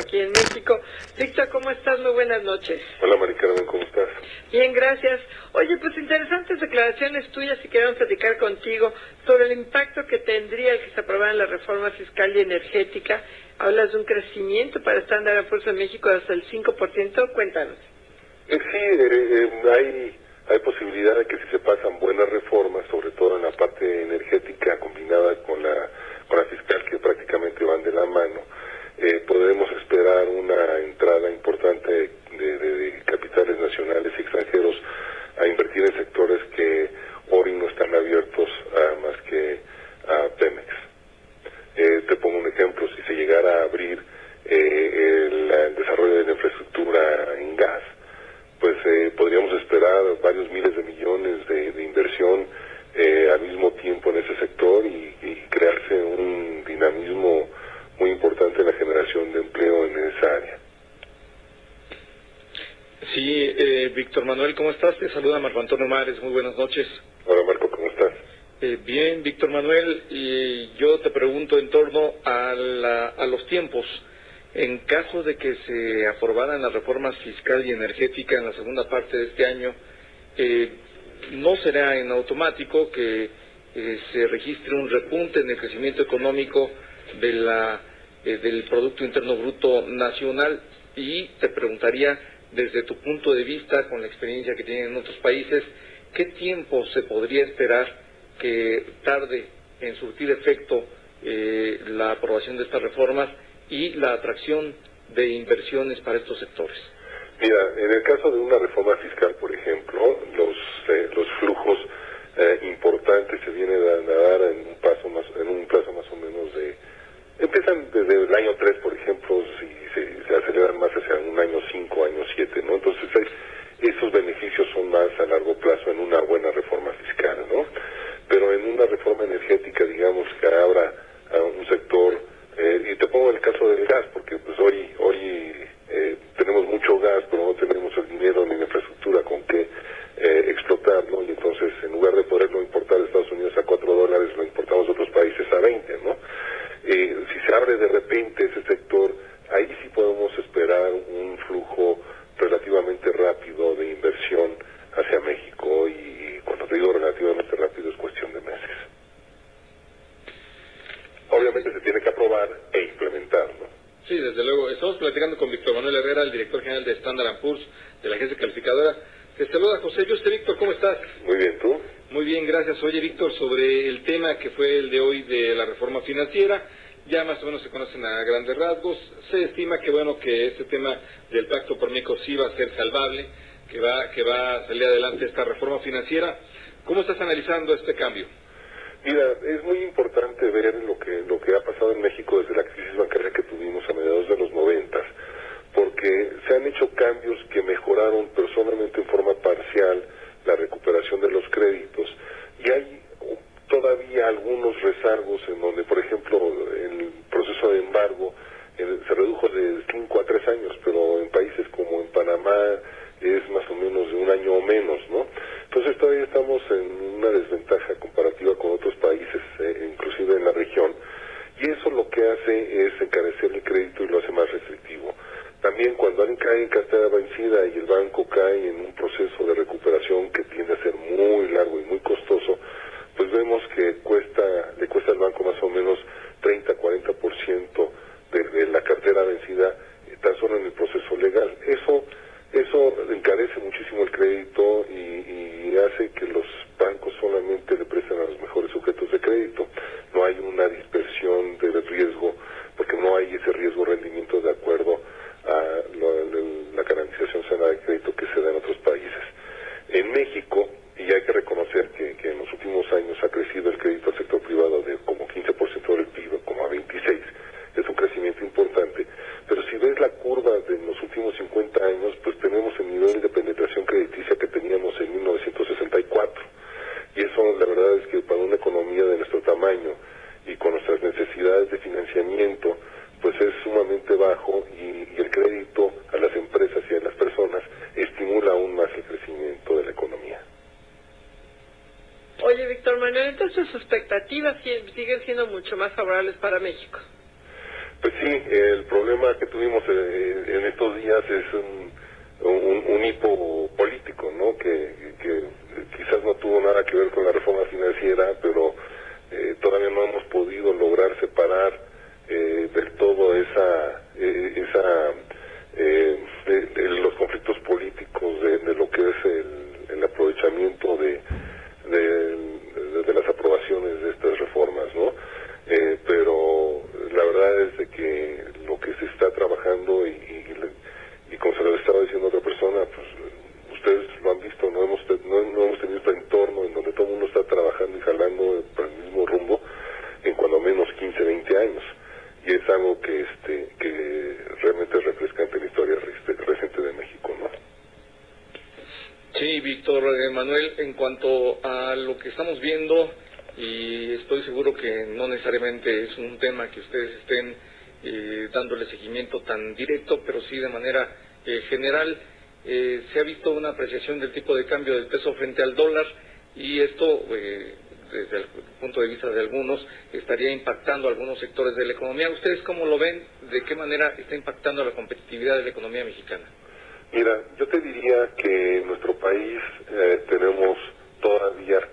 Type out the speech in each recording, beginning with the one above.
aquí en México. Víctor, ¿cómo estás? Muy buenas noches. Hola, Mari Carmen, ¿cómo estás? Bien, gracias. Oye, pues interesantes declaraciones tuyas y queremos platicar contigo sobre el impacto que tendría el que se aprobara la reforma fiscal y energética. Hablas de un crecimiento para Standard & Poor's en México de hasta el 5%. Cuéntanos. Sí, hay posibilidad de que si se pasan buenas reformas, sobre todo en la parte energética combinada con la fiscal, que prácticamente van de la mano, podremos esperar una entrada importante de capitales nacionales y extranjeros a invertir en sectores que hoy no están abiertos más que a Pemex. Te pongo un ejemplo: si se llegara a abrir el desarrollo de la infraestructura en gas, pues podríamos esperar varios miles de millones de inversión al mismo tiempo en ese sector y crearse un dinamismo muy importante en la generación de empleo en esa área. Sí, Víctor Manuel, ¿cómo estás? Te saluda Marco Antonio Mares, muy buenas noches. Hola, Marco, ¿cómo estás? Bien, Víctor Manuel, y yo te pregunto en torno a los tiempos. En caso de que se aprobaran las reformas fiscal y energética en la segunda parte de este año, no será en automático que se registre un repunte en el crecimiento económico del Producto Interno Bruto Nacional, y te preguntaría, desde tu punto de vista, con la experiencia que tienen en otros países, ¿qué tiempo se podría esperar que tarde en surtir efecto la aprobación de estas reformas y la atracción de inversiones para estos sectores? Mira, en el caso de una reforma fiscal, por ejemplo, los flujos importantes se vienen a dar en un plazo más o menos empiezan desde el año 3, por ejemplo, y se aceleran más hacia un año 5, año 7, ¿no? Entonces esos beneficios son más a largo plazo en una buena reforma fiscal, ¿no? Pero en una reforma energética, digamos, que abra a un sector, y te pongo el caso del gas, porque pues hoy tenemos mucho gas, pero no tenemos el dinero ni la infraestructura con que explotarlo, y entonces en lugar de poderlo importar de Estados Unidos a $4, lo importamos de otros países a 20, ¿no? Si se abre de repente ese sector, ahí sí podemos esperar un flujo relativamente rápido de inversión hacia México, y cuando te digo relativamente rápido es cuestión de meses. Obviamente se tiene que aprobar e implementar, ¿no? Sí, desde luego. Estamos platicando con Víctor Manuel Herrera, el director general de Standard & Poor's, de la agencia calificadora. Te saluda José Yuste. Víctor, ¿cómo estás? Muy bien, ¿tú? Muy bien, gracias. Oye, Víctor, sobre el tema que fue el de hoy de la reforma financiera, ya más o menos se conocen a grandes rasgos. Se estima que este tema del Pacto por México sí va a ser salvable, que va a salir adelante esta reforma financiera. ¿Cómo estás analizando este cambio? Mira, es muy importante ver lo que ha pasado en México desde la crisis bancaria que tuvimos a mediados de los 90, porque se han hecho cambios que mejoraron, pero solamente en forma parcial, la recuperación de los créditos, y hay todavía algunos rezagos en donde, por ejemplo, el proceso de embargo se redujo de 5 a 3 años, pero en países como en Panamá es más o menos de un año o menos, ¿no? Entonces todavía estamos en una desventaja comparativa con otros países, inclusive en la región, y eso lo que hace es encarecer el crédito y lo hace más restrictivo. También cuando alguien cae en cartera vencida y el banco cae en un proceso de recuperación que tiende a ser muy largo y muy costoso, pues vemos que le cuesta al banco más o menos 30-40% de la cartera vencida tan solo en el proceso legal. Eso encarece muchísimo el crédito y hace que los bancos solamente le presten a los mejores sujetos de crédito. No hay una dispersión del riesgo, porque no hay ese riesgo-rendimiento de acuerdo a la canalización sana de crédito que se da en otros países. En México, y hay que reconocer que en los últimos años ha crecido el crédito al sector privado de como 15% del PIB, como a 26%, es un crecimiento importante, pero si ves la curva de los últimos 50 años, pues tenemos el nivel de penetración crediticia que teníamos en 1964, y eso la verdad es que para una economía de nuestro tamaño y con nuestras necesidades de financiamiento, pues es sumamente bajo, y el crédito a las empresas y a las personas estimula aún más el crecimiento de la economía. Oye, Víctor Manuel, entonces sus expectativas siguen siendo mucho más favorables para México. Pues sí, el problema que tuvimos en estos días es un hipo político, ¿no? Que quizás no tuvo nada que ver con la reforma financiera, pero todavía no hemos podido lograr separar del todo los conflictos políticos de lo que es el aprovechamiento de las aprobaciones de estas reformas, ¿no? Pero la verdad es de que lo que se está trabajando y como se lo estaba diciendo otra persona, pues ustedes lo han visto, no hemos tenido este entorno en donde todo el mundo está trabajando y jalando para el mismo rumbo en cuando menos 15, 20 años, y es algo que realmente es refrescante en la historia reciente de México, ¿no? Sí, Víctor Manuel, en cuanto a lo que estamos viendo, y estoy seguro que no necesariamente es un tema que ustedes estén dándole seguimiento tan directo, pero sí de manera general, se ha visto una apreciación del tipo de cambio del peso frente al dólar, y esto, desde el punto de vista de algunos, estaría impactando a algunos sectores de la economía. ¿Ustedes cómo lo ven? ¿De qué manera está impactando la competitividad de la economía mexicana? Mira, yo te diría que en nuestro país tenemos todavía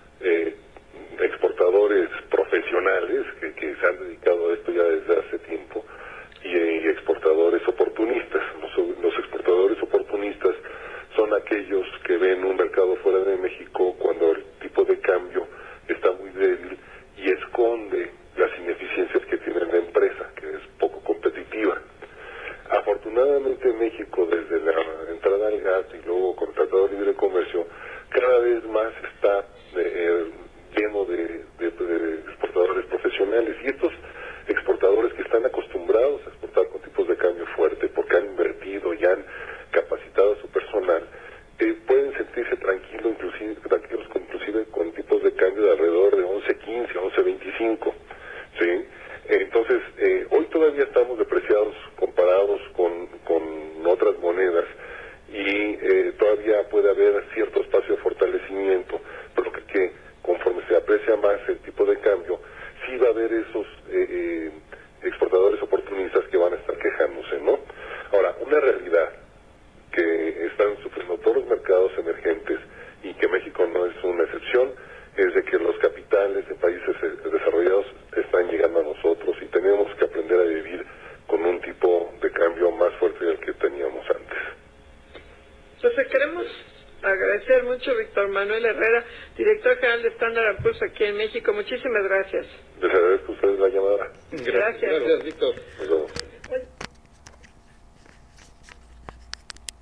exportadores profesionales que se han dedicado a esto ya desde hace tiempo, y exportadores oportunistas. Los exportadores oportunistas son aquellos que ven un mercado fuera de México cuando el tipo de cambio está muy débil y esconde las ineficiencias que tiene la empresa, que es poco competitiva. Afortunadamente México, desde la entrada al GATT y luego con el Tratado de Libre Comercio, cada vez más está lleno de exportadores profesionales, y estos exportadores que están acostumbrados a exportar con tipos de cambio fuerte porque han invertido y han capacitado a su personal, pueden sentirse tranquilos inclusive con tipos de cambio de alrededor de 11.15, 11.25, ¿sí? Entonces, hoy todavía estamos depreciados comparados con otras monedas, y todavía puede haber cierto espacio de fortalecimiento, pero que conforme se aprecia más el tipo de cambio, sí va a haber esos exportadores oportunistas que van a estar quejándose, ¿no? Ahora, una realidad que están sufriendo todos los mercados emergentes, y que México no es una excepción, es de que los capitales de países desarrollados están llegando a nosotros, y tenemos que aprender a vivir con un tipo de cambio más fuerte del que teníamos antes. Entonces queremos agradecer mucho, Víctor Manuel Herrera, director general de Standard & Poor's aquí en México. Muchísimas gracias. Les agradezco a ustedes la llamada. Gracias, Víctor.